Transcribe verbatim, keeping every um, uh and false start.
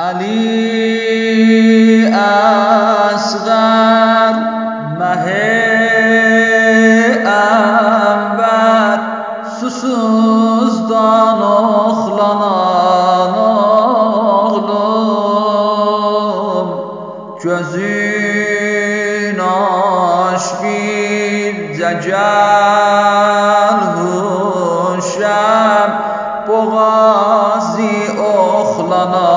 علی اصغر مه انور susuzdan oxlanan oğlum, gözün aş bircə gəl huşam, boğazı oxlanan